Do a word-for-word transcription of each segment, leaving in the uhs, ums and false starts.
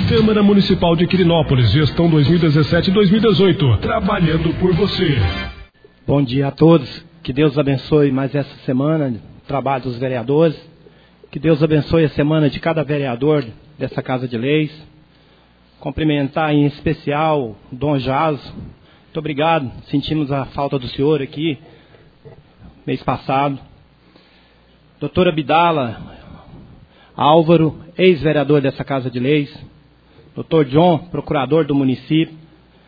Câmara Municipal de Quirinópolis, gestão dois mil e dezessete a dois mil e dezoito, trabalhando por você. Bom dia a todos, que Deus abençoe mais essa semana, o trabalho dos vereadores, que Deus abençoe a semana de cada vereador dessa Casa de Leis. Cumprimentar em especial o Dom Jaso, muito obrigado, sentimos a falta do senhor aqui, mês passado. Doutora Abdala Álvaro, ex-vereador dessa Casa de Leis. Doutor John, procurador do município.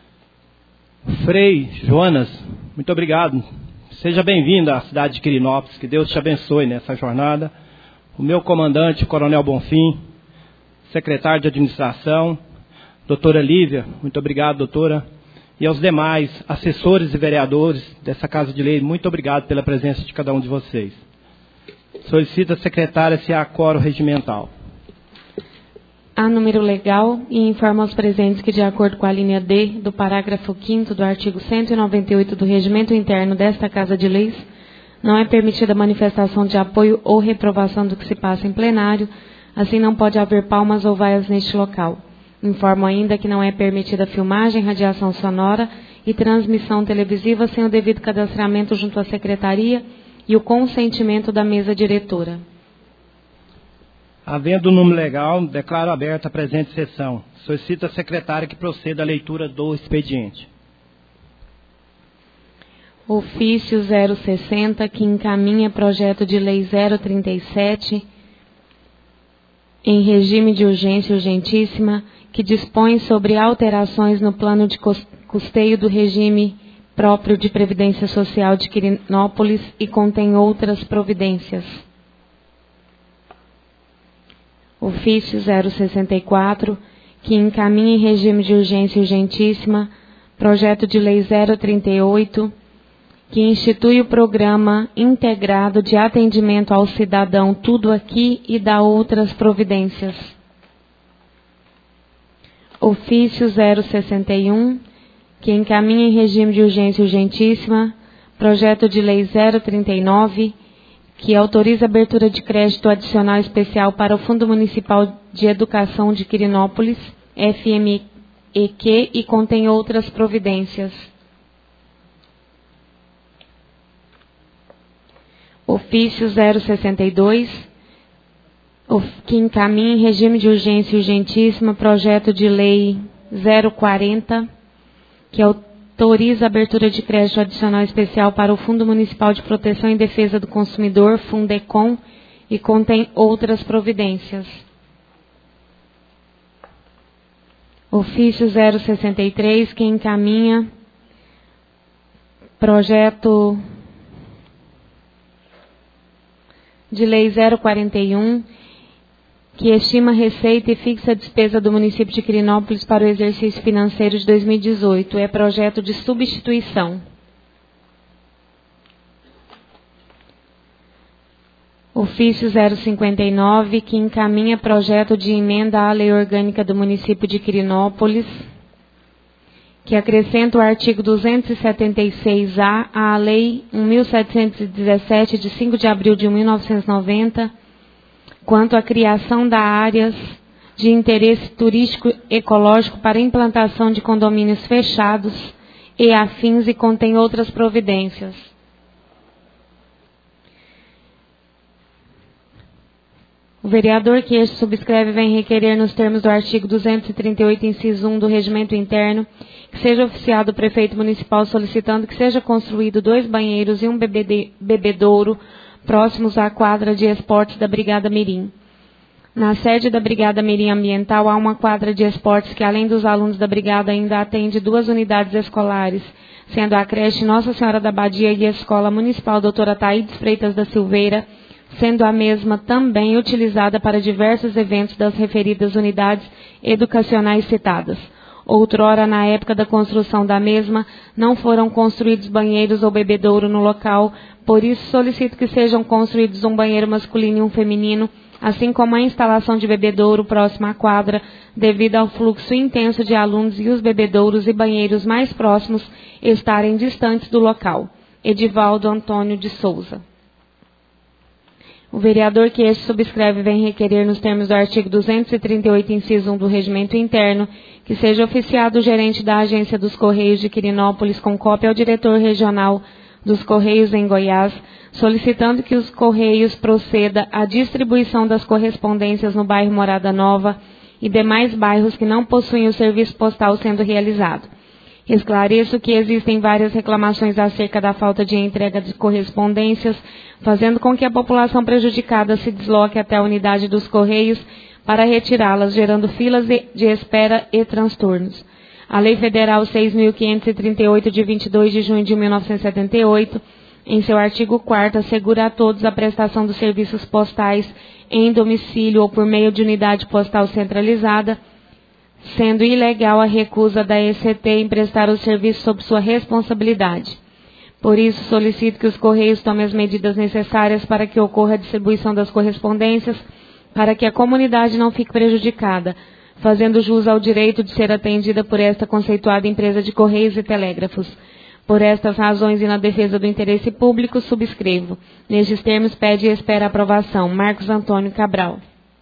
Frei Jonas, muito obrigado. Seja bem-vindo à cidade de Quirinópolis, que Deus te abençoe nessa jornada. O meu comandante, o Coronel Bonfim, secretário de administração, doutora Lívia, muito obrigado, doutora. E aos demais assessores e vereadores dessa Casa de Lei, muito obrigado pela presença de cada um de vocês. Solicita a secretária se há quórum regimental. Há número legal e informa aos presentes que, de acordo com a linha D do parágrafo quinto do artigo cento e noventa e oito do Regimento Interno desta Casa de Leis, não é permitida manifestação de apoio ou reprovação do que se passa em plenário, assim não pode haver palmas ou vaias neste local. Informo ainda que não é permitida filmagem, radiação sonora e transmissão televisiva sem o devido cadastramento junto à secretaria e o consentimento da mesa diretora. Havendo o número legal, declaro aberta a presente sessão. Solicito a secretária que proceda à leitura do expediente. Ofício zero sessenta, que encaminha projeto de lei zero trinta e sete, em regime de urgência urgentíssima, que dispõe sobre alterações no plano de custeio do regime próprio de Previdência Social de Quirinópolis e contém outras providências. Ofício zero sessenta e quatro, que encaminha em regime de urgência urgentíssima, projeto de lei zero trinta e oito, que institui o programa integrado de atendimento ao cidadão Tudo Aqui e dá outras providências. Ofício zero sessenta e um, que encaminha em regime de urgência urgentíssima, projeto de lei zero trinta e nove, que autoriza a abertura de crédito adicional especial para o Fundo Municipal de Educação de Quirinópolis, F M E Q, e contém outras providências. Ofício zero sessenta e dois, que encaminha em regime de urgência urgentíssima, projeto de lei zero quarenta, que autoriza a abertura de crédito adicional especial para o Fundo Municipal de Proteção e Defesa do Consumidor, Fundecom, e contém outras providências. Ofício zero sessenta e três, que encaminha projeto de lei zero quarenta e um, que estima a receita e fixa a despesa do município de Quirinópolis para o exercício financeiro de dois mil e dezoito. É projeto de substituição. Ofício zero cinquenta e nove, que encaminha projeto de emenda à Lei Orgânica do município de Quirinópolis, que acrescenta o artigo duzentos e setenta e seis A à Lei mil setecentos e dezessete, de cinco de abril de mil novecentos e noventa, quanto à criação de áreas de interesse turístico ecológico para implantação de condomínios fechados e afins, e contém outras providências. O vereador que este subscreve vem requerer, nos termos do artigo duzentos e trinta e oito, inciso um do Regimento Interno, que seja oficiado o prefeito municipal solicitando que seja construído dois banheiros e um bebede- bebedouro próximos à quadra de esportes da Brigada Mirim. Na sede da Brigada Mirim Ambiental há uma quadra de esportes que, além dos alunos da Brigada, ainda atende duas unidades escolares, sendo a creche Nossa Senhora da Badia e a Escola Municipal Doutora Taídes Freitas da Silveira, sendo a mesma também utilizada para diversos eventos das referidas unidades educacionais citadas. Outrora, na época da construção da mesma, não foram construídos banheiros ou bebedouro no local, por isso solicito que sejam construídos um banheiro masculino e um feminino, assim como a instalação de bebedouro próximo à quadra, devido ao fluxo intenso de alunos e os bebedouros e banheiros mais próximos estarem distantes do local. Edivaldo Antônio de Souza. O vereador que este subscreve vem requerer, nos termos do artigo duzentos e trinta e oito, inciso um do Regimento Interno, que seja oficiado o gerente da Agência dos Correios de Quirinópolis com cópia ao diretor regional dos Correios em Goiás, solicitando que os Correios proceda à distribuição das correspondências no bairro Morada Nova e demais bairros que não possuem o serviço postal sendo realizado. Esclareço que existem várias reclamações acerca da falta de entrega de correspondências, fazendo com que a população prejudicada se desloque até a unidade dos Correios para retirá-las, gerando filas de espera e transtornos. A Lei Federal seis mil quinhentos e trinta e oito, de vinte e dois de junho de mil novecentos e setenta e oito, em seu artigo quarto, assegura a todos a prestação dos serviços postais em domicílio ou por meio de unidade postal centralizada, sendo ilegal a recusa da E C T em prestar o serviço sob sua responsabilidade. Por isso, solicito que os Correios tomem as medidas necessárias para que ocorra a distribuição das correspondências, para que a comunidade não fique prejudicada, fazendo jus ao direito de ser atendida por esta conceituada empresa de Correios e Telégrafos. Por estas razões e na defesa do interesse público, subscrevo. Nestes termos, pede e espera aprovação. Marcos Antônio Cabral.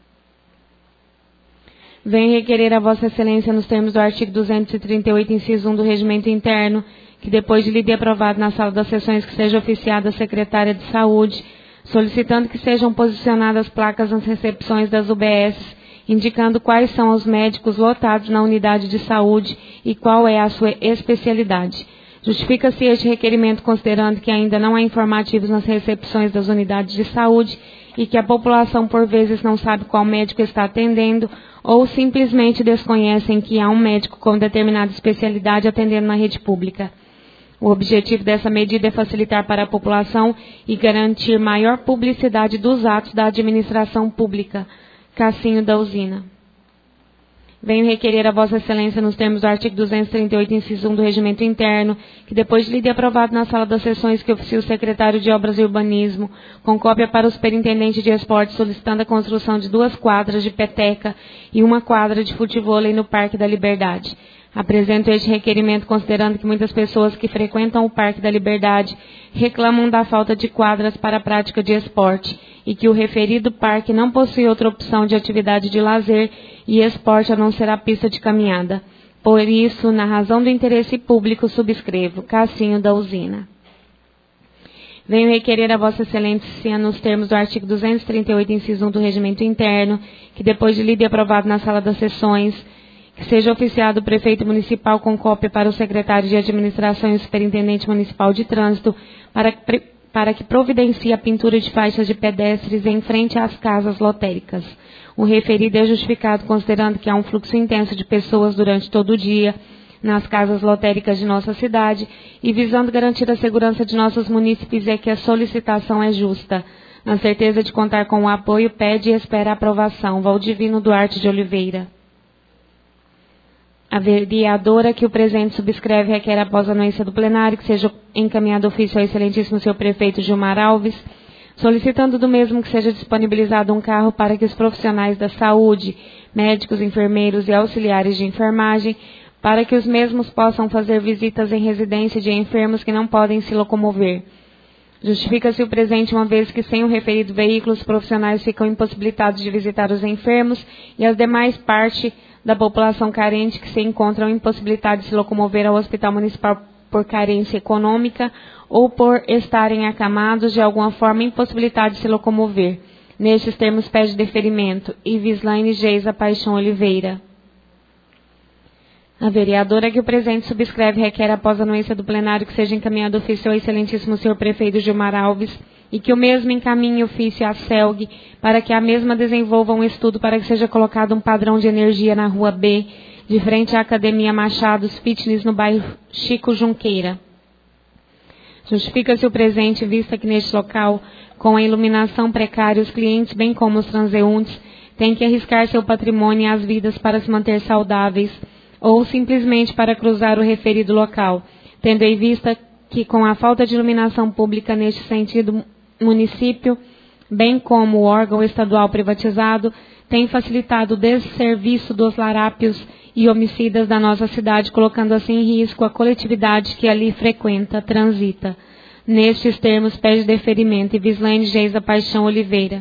Venho requerer a Vossa Excelência, nos termos do artigo duzentos e trinta e oito, inciso um do Regimento Interno, que depois de lida e aprovado na sala das sessões, que seja oficiada a Secretária de Saúde, solicitando que sejam posicionadas placas nas recepções das U B S, indicando quais são os médicos lotados na unidade de saúde e qual é a sua especialidade. Justifica-se este requerimento considerando que ainda não há informativos nas recepções das unidades de saúde e que a população por vezes não sabe qual médico está atendendo ou simplesmente desconhecem que há um médico com determinada especialidade atendendo na rede pública. O objetivo dessa medida é facilitar para a população e garantir maior publicidade dos atos da administração pública. Cassinho da Usina. Venho requerer a Vossa Excelência, nos termos do artigo duzentos e trinta e oito, inciso um do Regimento Interno, que depois de lido e aprovado na sala das sessões, que oficie o secretário de Obras e Urbanismo, com cópia para o superintendente de esportes, solicitando a construção de duas quadras de peteca e uma quadra de futevôlei no Parque da Liberdade. Apresento este requerimento considerando que muitas pessoas que frequentam o Parque da Liberdade reclamam da falta de quadras para a prática de esporte e que o referido parque não possui outra opção de atividade de lazer e esporte a não ser a pista de caminhada. Por isso, na razão do interesse público, subscrevo. Cassinho da Usina. Venho requerer a Vossa Excelência, nos termos do artigo duzentos e trinta e oito, inciso um do Regimento Interno, que depois de lido e aprovado na sala das sessões, que seja oficiado o prefeito municipal com cópia para o secretário de administração e o superintendente municipal de trânsito para, para que providencie a pintura de faixas de pedestres em frente às casas lotéricas. O referido é justificado considerando que há um fluxo intenso de pessoas durante todo o dia nas casas lotéricas de nossa cidade e visando garantir a segurança de nossos munícipes é que a solicitação é justa. Na certeza de contar com o apoio, pede e espera a aprovação. Valdivino Duarte de Oliveira. A vereadora que o presente subscreve requer, após a anuência do plenário, que seja encaminhado ofício ao excelentíssimo senhor prefeito Gilmar Alves, solicitando do mesmo que seja disponibilizado um carro para que os profissionais da saúde, médicos, enfermeiros e auxiliares de enfermagem, para que os mesmos possam fazer visitas em residência de enfermos que não podem se locomover. Justifica-se o presente uma vez que, sem o referido veículo, os profissionais ficam impossibilitados de visitar os enfermos e as demais partes da população carente que se encontram impossibilitados de se locomover ao Hospital Municipal por carência econômica ou por estarem acamados de alguma forma impossibilitados de se locomover. Nestes termos, pede deferimento. Ivislaine Geisa Paixão Oliveira. A vereadora que o presente subscreve requer, após a anuência do plenário, que seja encaminhado ofício ao excelentíssimo senhor prefeito Gilmar Alves e que o mesmo encaminhe ofício à CELG para que a mesma desenvolva um estudo para que seja colocado um padrão de energia na Rua B, de frente à Academia Machados Fitness, no bairro Chico Junqueira. Justifica-se o presente, vista que neste local, com a iluminação precária, os clientes, bem como os transeuntes, têm que arriscar seu patrimônio e as vidas para se manter saudáveis, ou simplesmente para cruzar o referido local, tendo em vista que, com a falta de iluminação pública neste sentido, o município, bem como o órgão estadual privatizado, tem facilitado o desserviço dos larápios e homicidas da nossa cidade, colocando assim em risco a coletividade que ali frequenta, transita. Nestes termos, pede deferimento. E Vislaine Geisa Paixão Oliveira.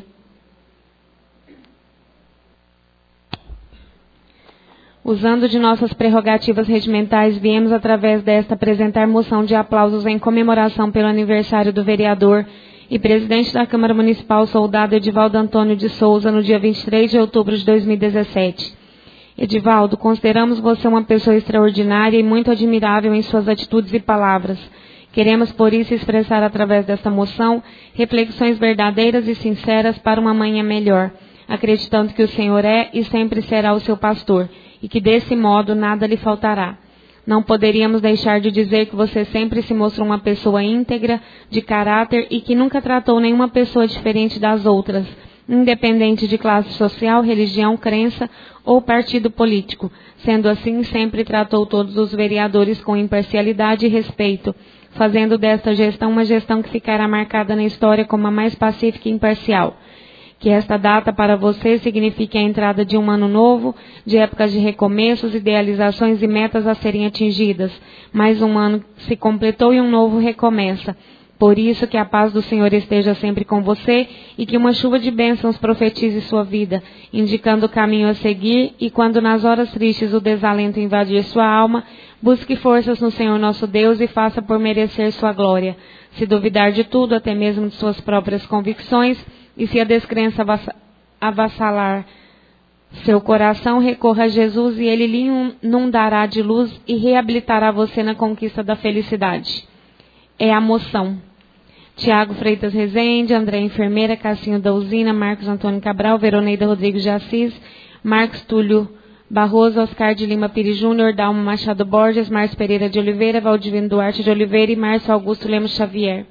Usando de nossas prerrogativas regimentais, viemos através desta apresentar moção de aplausos em comemoração pelo aniversário do vereador e presidente da Câmara Municipal, soldado Edivaldo Antônio de Souza, no dia vinte e três de outubro de dois mil e dezessete. Edivaldo, consideramos você uma pessoa extraordinária e muito admirável em suas atitudes e palavras. Queremos, por isso, expressar através desta moção reflexões verdadeiras e sinceras para uma manhã melhor, acreditando que o Senhor é e sempre será o seu pastor, e que desse modo nada lhe faltará. Não poderíamos deixar de dizer que você sempre se mostrou uma pessoa íntegra, de caráter e que nunca tratou nenhuma pessoa diferente das outras, independente de classe social, religião, crença ou partido político. Sendo assim, sempre tratou todos os vereadores com imparcialidade e respeito, fazendo desta gestão uma gestão que ficará marcada na história como a mais pacífica e imparcial. Que esta data para você signifique a entrada de um ano novo, de épocas de recomeços, idealizações e metas a serem atingidas. Mais um ano se completou e um novo recomeça. Por isso, que a paz do Senhor esteja sempre com você e que uma chuva de bênçãos profetize sua vida, indicando o caminho a seguir, e quando nas horas tristes o desalento invadir sua alma, busque forças no Senhor nosso Deus e faça por merecer sua glória. Se duvidar de tudo, até mesmo de suas próprias convicções, e se a descrença avassalar seu coração, recorra a Jesus e Ele lhe inundará de luz e reabilitará você na conquista da felicidade. É a moção. Tiago Freitas Rezende, André Enfermeira, Cassinho da Usina, Marcos Antônio Cabral, Veroneida Rodrigues de Assis, Marcos Túlio Barroso, Oscar de Lima Pires Júnior, Dalmo Machado Borges, Márcio Pereira de Oliveira, Valdivino Duarte de Oliveira e Márcio Augusto Lemos Xavier.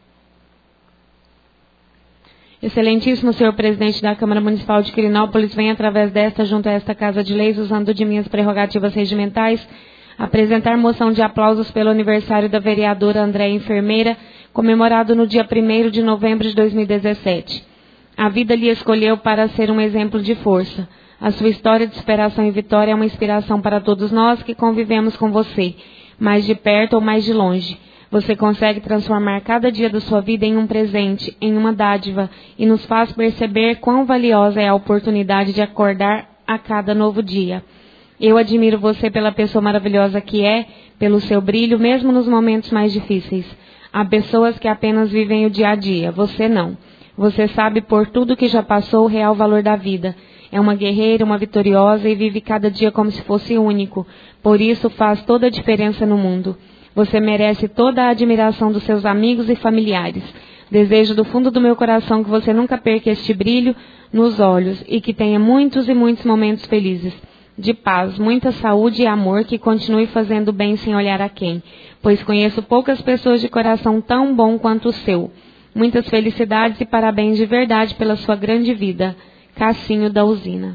Excelentíssimo senhor presidente da Câmara Municipal de Quirinópolis, venho através desta, junto a esta Casa de Leis, usando de minhas prerrogativas regimentais, apresentar moção de aplausos pelo aniversário da vereadora Andréia Enfermeira, comemorado no dia primeiro de novembro de dois mil e dezessete. A vida lhe escolheu para ser um exemplo de força. A sua história de superação e vitória é uma inspiração para todos nós que convivemos com você, mais de perto ou mais de longe. Você consegue transformar cada dia da sua vida em um presente, em uma dádiva, e nos faz perceber quão valiosa é a oportunidade de acordar a cada novo dia. Eu admiro você pela pessoa maravilhosa que é, pelo seu brilho, mesmo nos momentos mais difíceis. Há pessoas que apenas vivem o dia a dia, você não. Você sabe por tudo que já passou o real valor da vida. É uma guerreira, uma vitoriosa e vive cada dia como se fosse único. Por isso faz toda a diferença no mundo. Você merece toda a admiração dos seus amigos e familiares. Desejo do fundo do meu coração que você nunca perca este brilho nos olhos e que tenha muitos e muitos momentos felizes, de paz, muita saúde e amor, que continue fazendo bem sem olhar a quem, pois conheço poucas pessoas de coração tão bom quanto o seu. Muitas felicidades e parabéns de verdade pela sua grande vida. Cassinho da Usina.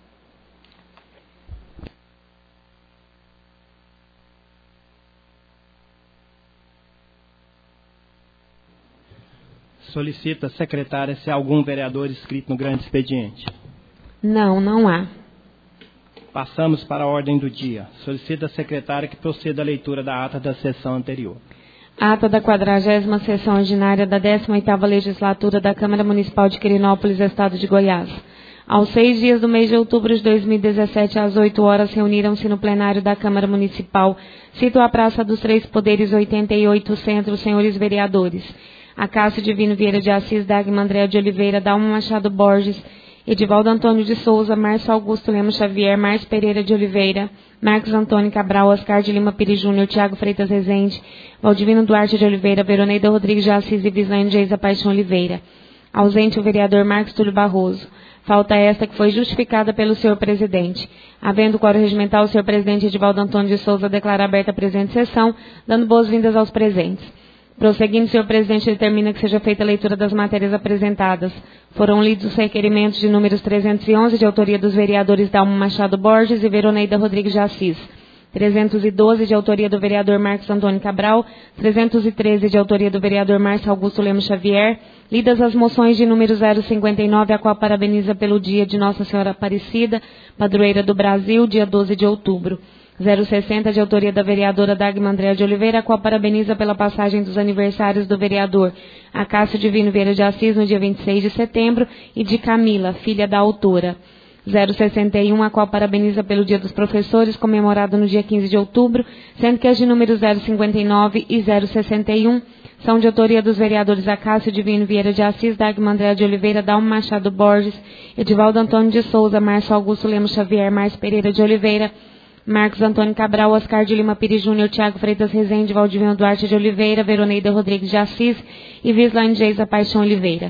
Solicita a secretária se há algum vereador inscrito no grande expediente. Não, não há. Passamos para a ordem do dia. Solicita a secretária que proceda a leitura da ata da sessão anterior. Ata da quadragésima sessão ordinária da décima oitava legislatura da Câmara Municipal de Quirinópolis, Estado de Goiás. Aos seis dias do mês de outubro de dois mil e dezessete, às oito horas, reuniram-se no plenário da Câmara Municipal, cito a Praça dos Três Poderes, oitenta e oito, Centro, senhores vereadores. Acácio Divino Vieira de Assis, Dagmar André de Oliveira, Dalma Machado Borges, Edivaldo Antônio de Souza, Márcio Augusto Lemos Xavier, Márcio Pereira de Oliveira, Marcos Antônio Cabral, Oscar de Lima Pires Júnior, Tiago Freitas Rezende, Valdivino Duarte de Oliveira, Veroneida Rodrigues de Assis e Vislaine Geisa Paixão Oliveira. Ausente o vereador Marcos Túlio Barroso. Falta esta que foi justificada pelo senhor presidente. Havendo quórum regimental, o senhor presidente Edivaldo Antônio de Souza declara aberta a presente sessão, dando boas-vindas aos presentes. Prosseguindo, o senhor presidente determina que seja feita a leitura das matérias apresentadas. Foram lidos os requerimentos de números trezentos e onze, de autoria dos vereadores Dalmo Machado Borges e Veroneida Rodrigues de Assis. trezentos e doze, de autoria do vereador Marcos Antônio Cabral. trezentos e treze, de autoria do vereador Márcio Augusto Lemos Xavier. Lidas as moções de número zero cinquenta e nove, a qual parabeniza pelo dia de Nossa Senhora Aparecida, padroeira do Brasil, dia doze de outubro. zero sessenta, de autoria da vereadora Dagmar Andréa de Oliveira, a qual parabeniza pela passagem dos aniversários do vereador Acácio Divino Vieira de Assis no dia vinte e seis de setembro e de Camila, filha da autora. zero sessenta e um, a qual parabeniza pelo Dia dos Professores, comemorado no dia quinze de outubro, sendo que as de número zero cinquenta e nove e zero sessenta e um são de autoria dos vereadores Acácio Divino Vieira de Assis, Dagmar Andréa de Oliveira, Dalmo Machado Borges, Edivaldo Antônio de Souza, Márcio Augusto Lemos Xavier, Márcio Pereira de Oliveira, Marcos Antônio Cabral, Oscar de Lima Pires Júnior, Tiago Freitas Rezende, Valdivino Duarte de Oliveira, Veroneida Rodrigues de Assis e Vislaine Geisa Paixão Oliveira.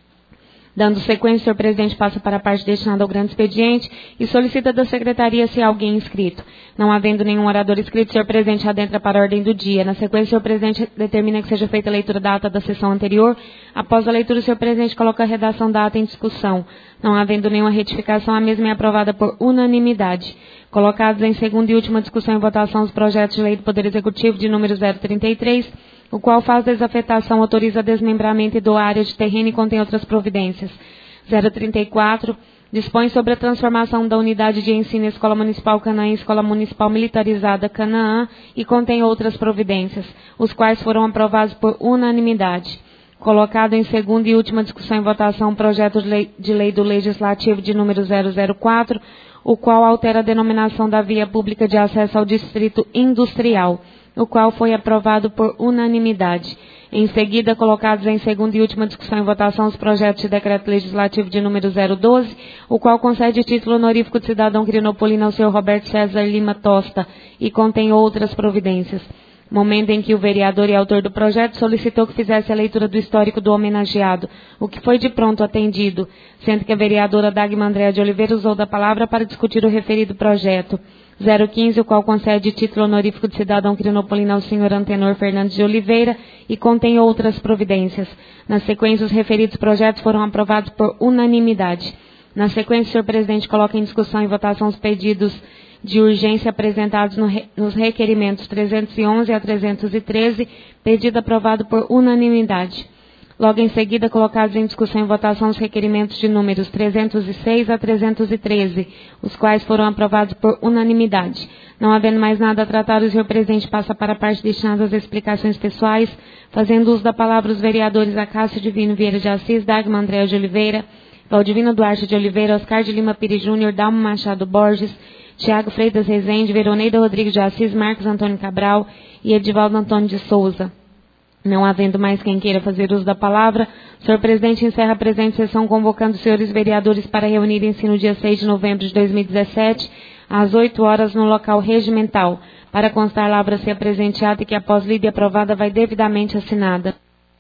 Dando sequência, o senhor presidente passa para a parte destinada ao grande expediente e solicita da secretaria se há alguém inscrito. Não havendo nenhum orador inscrito, o senhor presidente adentra para a ordem do dia. Na sequência, o senhor presidente determina que seja feita a leitura da ata da sessão anterior. Após a leitura, o senhor presidente coloca a redação da ata em discussão. Não havendo nenhuma retificação, a mesma é aprovada por unanimidade. Colocados em segunda e última discussão e votação os projetos de lei do Poder Executivo de número zero trinta e três, o qual faz desafetação, autoriza desmembramento e doa área de terreno e contém outras providências. zero trinta e quatro, dispõe sobre a transformação da unidade de ensino Escola Municipal Canaã em Escola Municipal Militarizada Canaã e contém outras providências, os quais foram aprovados por unanimidade. Colocado em segunda e última discussão e votação o projeto de lei, de lei do Legislativo de número zero zero quatro, o qual altera a denominação da via pública de acesso ao Distrito Industrial, o qual foi aprovado por unanimidade. Em seguida, colocados em segunda e última discussão e votação os projetos de decreto legislativo de número zero doze, o qual concede título honorífico de cidadão crinopolino ao senhor Roberto César Lima Tosta e contém outras providências. Momento em que o vereador e autor do projeto solicitou que fizesse a leitura do histórico do homenageado, o que foi de pronto atendido, sendo que a vereadora Dagmar Andréa de Oliveira usou da palavra para discutir o referido projeto. zero quinze, o qual concede título honorífico de cidadão crinopolino ao senhor Antenor Fernandes de Oliveira e contém outras providências. Na sequência, os referidos projetos foram aprovados por unanimidade. Na sequência, o senhor presidente coloca em discussão e votação os pedidos de urgência apresentados no re, nos requerimentos trezentos e onze a trezentos e treze, pedido aprovado por unanimidade. Logo em seguida, colocados em discussão e votação os requerimentos de números trezentos e seis a trezentos e treze, os quais foram aprovados por unanimidade. Não havendo mais nada a tratar, o senhor presidente passa para a parte destinada às explicações pessoais, fazendo uso da palavra os vereadores Acácio Divino Vieira de Assis, Dagmar Andréa de Oliveira, Valdivino Duarte de Oliveira, Oscar de Lima Pires Júnior, Dalmo Machado Borges, Tiago Freitas Rezende, Veroneida Rodrigues de Assis, Marcos Antônio Cabral e Edivaldo Antônio de Souza. Não havendo mais quem queira fazer uso da palavra, o senhor presidente encerra a presente sessão convocando os senhores vereadores para reunirem-se no dia seis de novembro de dois mil e dezessete, às oito horas, no local regimental. Para constar, lavra-se a presente ata e que, após lida e aprovada, vai devidamente assinada.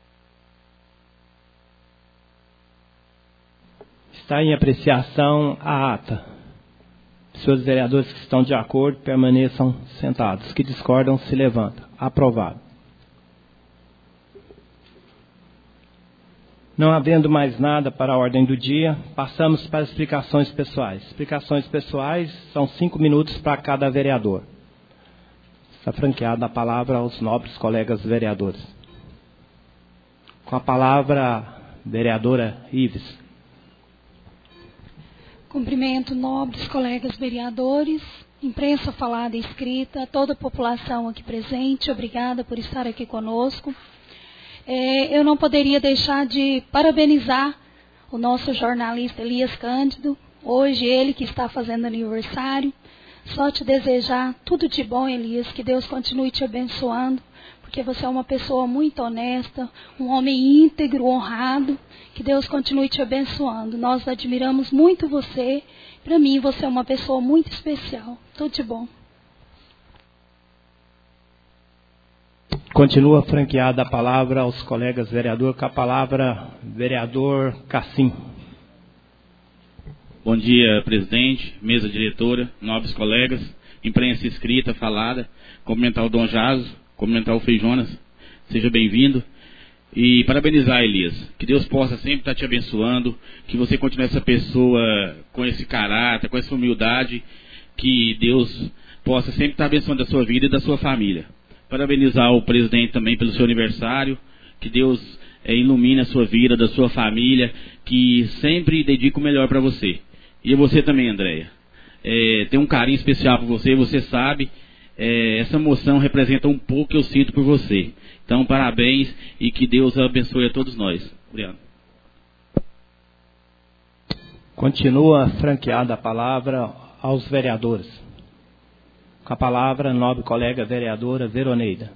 Está em apreciação a ata. Senhores vereadores que estão de acordo, permaneçam sentados. Que discordam, se levantam. Aprovado. Não havendo mais nada para a ordem do dia, passamos para explicações pessoais. Explicações pessoais são cinco minutos para cada vereador. Está franqueada a palavra aos nobres colegas vereadores. Com a palavra, vereadora Ives. Cumprimento nobres colegas vereadores, imprensa falada e escrita, toda a população aqui presente, obrigada por estar aqui conosco. É, eu não poderia deixar de parabenizar o nosso jornalista Elias Cândido, hoje ele que está fazendo aniversário. Só te desejar tudo de bom, Elias, que Deus continue te abençoando, porque você é uma pessoa muito honesta, um homem íntegro, honrado, que Deus continue te abençoando. Nós admiramos muito você, para mim você é uma pessoa muito especial. Tudo de bom. Continua franqueada a palavra aos colegas vereadores, com a palavra vereador Cassim. Bom dia, presidente, mesa diretora, nobres colegas, imprensa escrita, falada, cumprimentar o Dom Jaso, cumprimentar o Feijonas, seja bem-vindo. E parabenizar, Elias, que Deus possa sempre estar te abençoando, que você continue essa pessoa com esse caráter, com essa humildade, que Deus possa sempre estar abençoando a sua vida e da sua família. Parabenizar o presidente também pelo seu aniversário, que Deus é, ilumine a sua vida, da sua família, que sempre dedique o melhor para você. E você também, Andréia. é, tenho um carinho especial por você, você sabe. É, essa moção representa um pouco que eu sinto por você. Então, parabéns e que Deus abençoe a todos nós. Obrigado. Continua franqueada a palavra aos vereadores. Com a palavra, nobre colega vereadora Veroneida.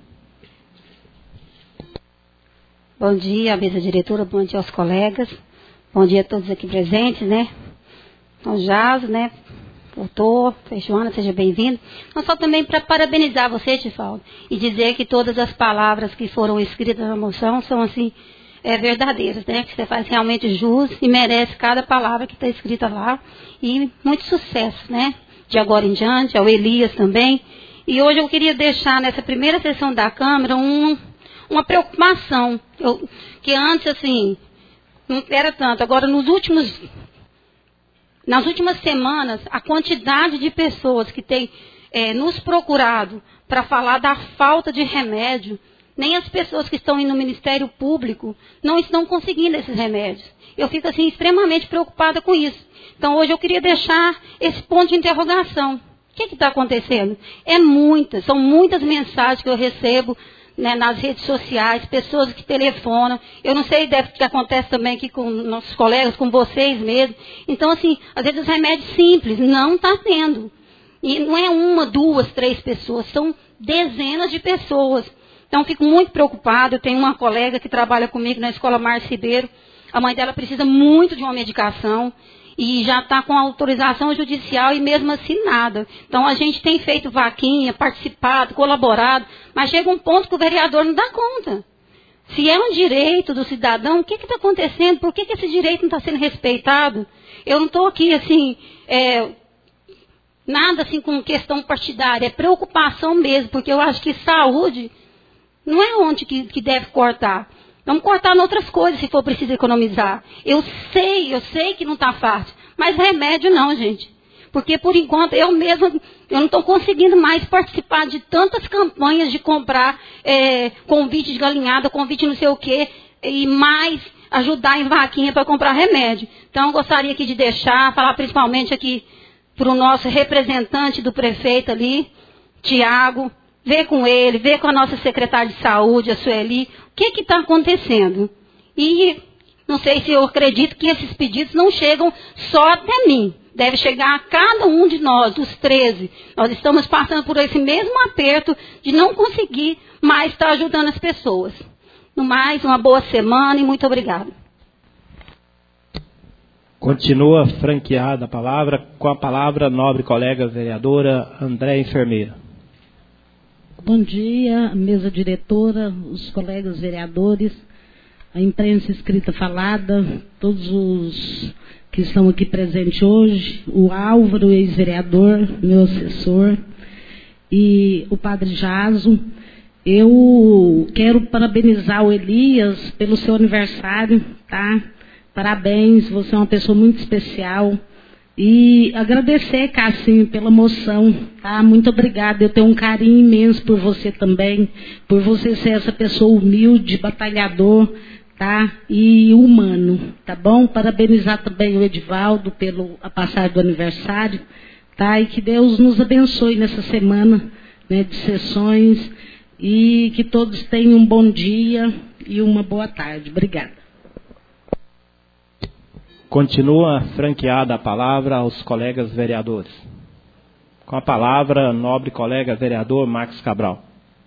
Bom dia, mesa diretora, bom dia aos colegas, bom dia a todos aqui presentes, né? Então, Jaso, né? Doutor, Feijona, seja bem-vindo. Não só também para parabenizar você, Tivaldo, e dizer que todas as palavras que foram escritas na moção são, assim, é, verdadeiras, né? Que você faz realmente jus e merece cada palavra que está escrita lá. E muito sucesso, né? De agora em diante, ao Elias também. E hoje eu queria deixar nessa primeira sessão da Câmara um, uma preocupação. Eu, que antes, assim, não era tanto. Agora, nos últimos... Nas últimas semanas, a quantidade de pessoas que têm é, nos procurado para falar da falta de remédio, nem as pessoas que estão indo no Ministério Público não estão conseguindo esses remédios. Eu fico assim extremamente preocupada com isso. Então hoje eu queria deixar esse ponto de interrogação. O que está acontecendo? É muitas, são muitas mensagens que eu recebo, né, nas redes sociais, pessoas que telefonam. Eu não sei, deve que acontece também aqui com nossos colegas, com vocês mesmo. Então, assim, às vezes os remédios simples não está tendo. E não é uma, duas, três pessoas, são dezenas de pessoas. Então, fico muito preocupada. Eu tenho uma colega que trabalha comigo na escola Márcio Ribeiro. A mãe dela precisa muito de uma medicação. E já está com autorização judicial e mesmo assim nada. Então a gente tem feito vaquinha, participado, colaborado, mas chega um ponto que o vereador não dá conta. Se é um direito do cidadão, o que está acontecendo? Por que, que esse direito não está sendo respeitado? Eu não estou aqui assim, é, nada assim com questão partidária, é preocupação mesmo, porque eu acho que saúde não é onde que, que deve cortar. Vamos cortar em outras coisas se for preciso economizar. Eu sei, eu sei que não está fácil. Mas remédio não, gente. Porque por enquanto eu mesma, eu não estou conseguindo mais participar de tantas campanhas de comprar é, convite de galinhada, convite não sei o quê, e mais ajudar em vaquinha para comprar remédio. Então eu gostaria aqui de deixar, falar principalmente aqui para o nosso representante do prefeito ali, Tiago, ver com ele, ver com a nossa secretária de saúde, a Sueli, o que está acontecendo. E não sei se eu acredito que esses pedidos não chegam só até mim. Deve chegar a cada um de nós, dos treze. Nós estamos passando por esse mesmo aperto de não conseguir mais estar ajudando as pessoas. No mais, uma boa semana e muito obrigada. Continua franqueada a palavra, com a palavra, nobre colega vereadora André Enfermeira. Bom dia, mesa diretora, os colegas vereadores, a imprensa escrita falada, todos os que estão aqui presentes hoje, o Álvaro, ex-vereador, meu assessor, e o padre Jaso. Eu quero parabenizar o Elias pelo seu aniversário, tá? Parabéns, você é uma pessoa muito especial. E agradecer, Cassim, pela moção, tá? Muito obrigada, eu tenho um carinho imenso por você também, por você ser essa pessoa humilde, batalhador, tá? E humano, tá bom? Parabenizar também o Edivaldo pelo a passagem do aniversário, tá? E que Deus nos abençoe nessa semana, né, de sessões, e que todos tenham um bom dia e uma boa tarde. Obrigada. Continua franqueada a palavra aos colegas vereadores. Com a palavra, nobre colega vereador Marcos Cabral.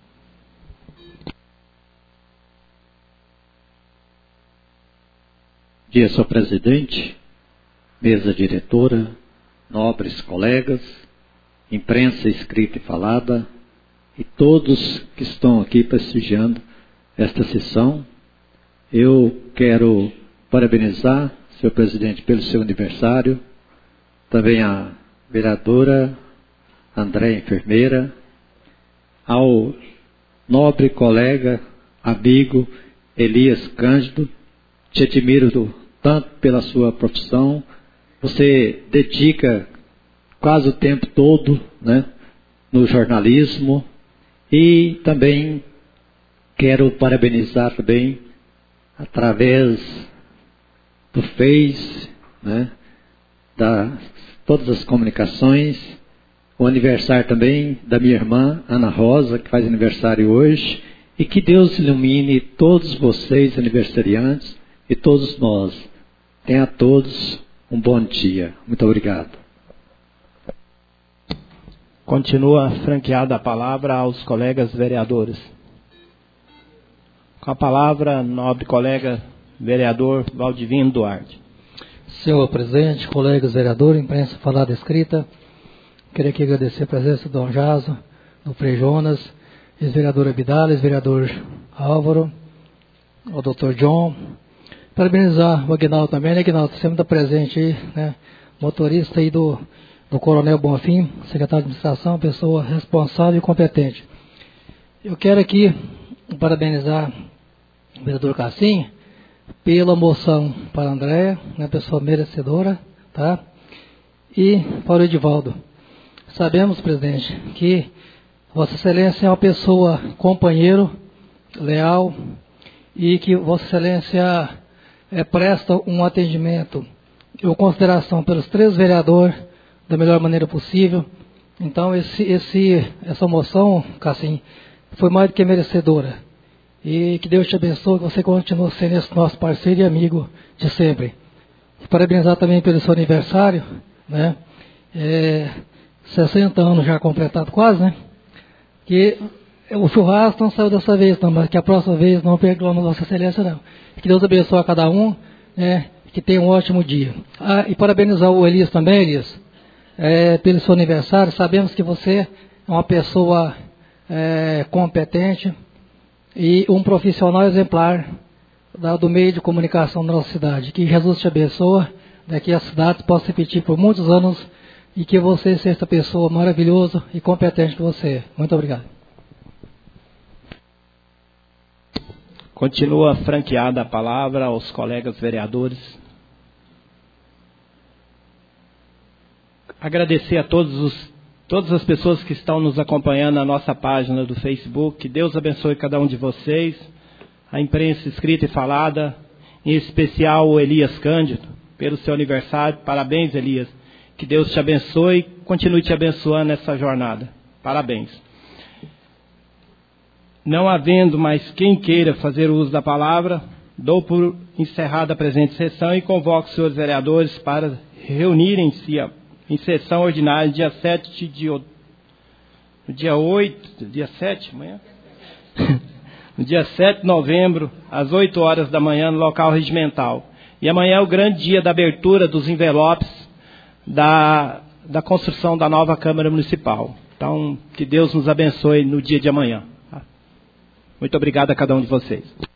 Bom dia, senhor presidente, mesa diretora, nobres colegas, imprensa escrita e falada, e todos que estão aqui prestigiando esta sessão. Eu quero parabenizar senhor presidente, pelo seu aniversário, também a vereadora André Enfermeira, ao nobre colega, amigo Elias Cândido, te admiro tanto pela sua profissão, você dedica quase o tempo todo, né, no jornalismo, e também quero parabenizar também através do Face, né, da todas as comunicações, o aniversário também da minha irmã, Ana Rosa, que faz aniversário hoje, e que Deus ilumine todos vocês, aniversariantes, e todos nós. Tenha a todos um bom dia. Muito obrigado. Continua franqueada a palavra aos colegas vereadores. Com a palavra, nobre colega vereador Valdivino Duarte. Senhor presidente, colegas vereadores, imprensa falada e escrita, queria aqui agradecer a presença do Dom Jaso, do Frei Jonas, ex-vereador Abdala, ex-vereador Álvaro, o doutor John. Parabenizar o Aguinaldo também, né, Aguinaldo? Sempre está presente aí, né? Motorista aí do, do Coronel Bonfim, secretário de administração, pessoa responsável e competente. Eu quero aqui parabenizar o vereador Cassim pela moção para a Andréia, né, pessoa merecedora, tá? E para o Edivaldo. Sabemos, presidente, que Vossa Excelência é uma pessoa companheiro, leal, e que Vossa Excelência é, presta um atendimento e consideração pelos três vereadores da melhor maneira possível. Então, esse, esse, essa moção, Cassim, foi mais do que merecedora. E que Deus te abençoe, que você continue sendo esse nosso parceiro e amigo de sempre. E parabenizar também pelo seu aniversário, né? É, sessenta anos já completado quase, né? Que o churrasco não saiu dessa vez, não, mas que a próxima vez não perdoamos Vossa Excelência, não. Que Deus abençoe a cada um, né? Que tenha um ótimo dia. Ah, e parabenizar o Elias também, Elias, é, pelo seu aniversário. Sabemos que você é uma pessoa é, competente e um profissional exemplar da, do meio de comunicação da nossa cidade. Que Jesus te abençoe, né, que a cidade possa repetir por muitos anos e que você seja essa pessoa maravilhosa e competente que você é. Muito obrigado. Continua franqueada a palavra aos colegas vereadores. Agradecer a todos os Todas as pessoas que estão nos acompanhando na nossa página do Facebook, que Deus abençoe cada um de vocês, a imprensa escrita e falada, em especial o Elias Cândido, pelo seu aniversário. Parabéns, Elias. Que Deus te abençoe e continue te abençoando nessa jornada. Parabéns. Não havendo mais quem queira fazer uso da palavra, dou por encerrada a presente sessão e convoco os senhores vereadores para reunirem-se em sessão ordinária, dia sete de no dia oito, dia sete, amanhã? No dia sete de novembro, às oito horas da manhã, no local regimental. E amanhã é o grande dia da abertura dos envelopes da, da construção da nova Câmara Municipal. Então, que Deus nos abençoe no dia de amanhã. Muito obrigado a cada um de vocês.